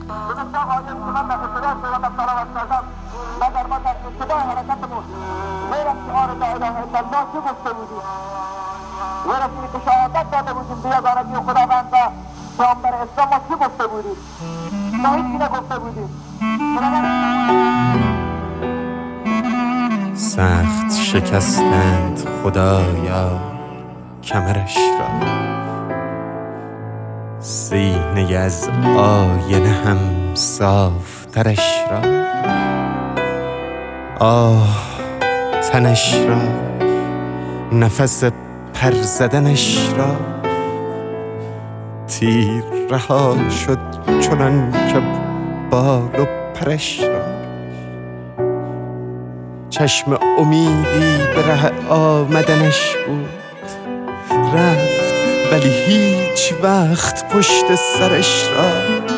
بسیار عالی که من در ابتدای صحبتم تلاوت کردم مگر ما در ابتدای حرکتمون غیر از شعار لا اله الا الله چه گفته بودیم؟ غیر از اینکه شهادت داده بودیم به یگانگی خداوند و پیامبر اسلام ما چه گفته بودیم؟ ما هیچی نگفته بودیم. سخت شکستند خدایا کمرش را، سینه از آینه هم صافترش را. آه تنش را، نفس پر زدنش را، تیر رها شد چنان که بال و پرش را. چشم امیدی به ره آمدنش بود، رفت ولی هیچ وقت پشت سرش را.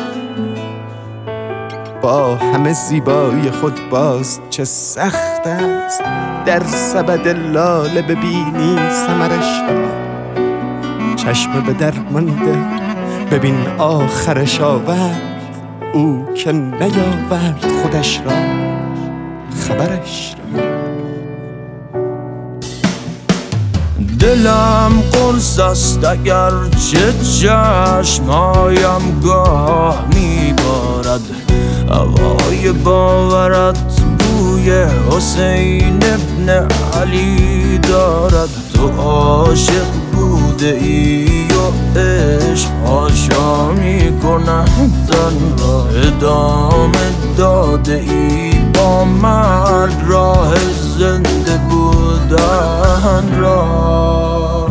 با همه زیبایی خود باز چه سخت است در سبد لاله ببینی ثمرش را. چشم به در مانده ببین آخرش آورد، او که نیاورد خودش را خبرش را. دلم قرص است اگر چه چشمهایم گاه میبارد، هوای باورت بوی حسین ابن علی دارد. تو عاشق بوده ای و عشق حاشا میکند تن را، ادامه داده ای با مرگ راه زنده بودن را.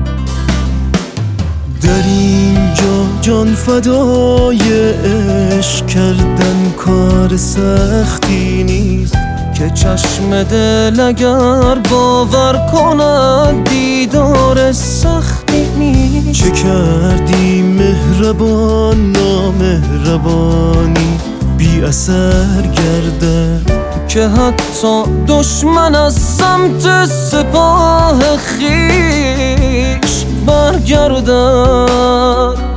در اینجا جان فدای عشق کردن کار سختی نیست، که چشم دل اگر باور کند دیدار سختی نیست. چه کردی مهربان نامهربانی بی اثر گرده، که حتی دشمن از سمت سپاه خیش برگردد.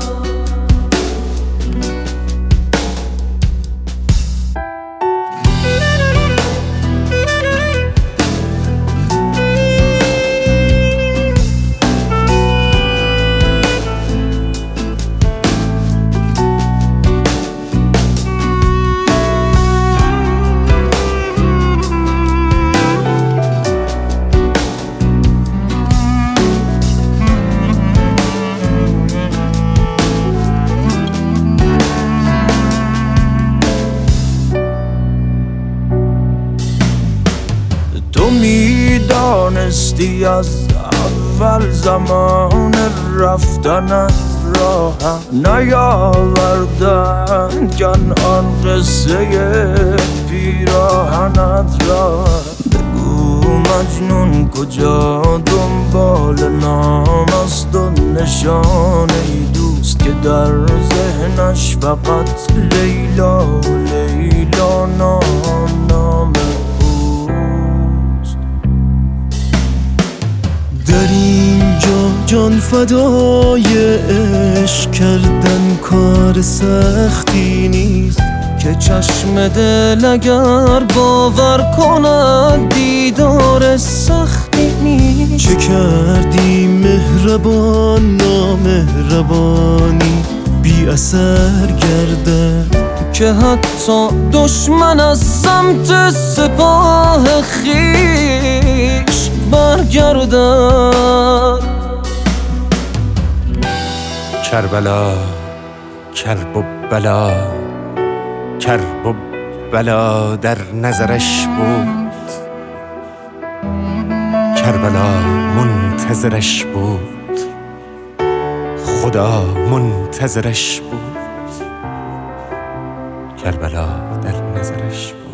تو میدانستی از اول زمان رفتنت راه نیاوردن، کنعان قصه پیراهنت را. بگو مجنون کجا دنبال نام است و نشانه ای دوست، که در ذهنش فقط لیلا و لیلا نام در اینجا جان فدای عشق کردن کار سختی نیست، که چشم دل اگر باور کند دیدار سختی نیست. چه کردی مهربان نامهربانی بی اثر گرده، که حتی دشمن از سمت سپاه خیش برگردد. کربلا کرب و بلا، کرب و بلا در نظرش بود، کربلا منتظرش بود، خدا منتظرش بود، کربلا در نظرش بود.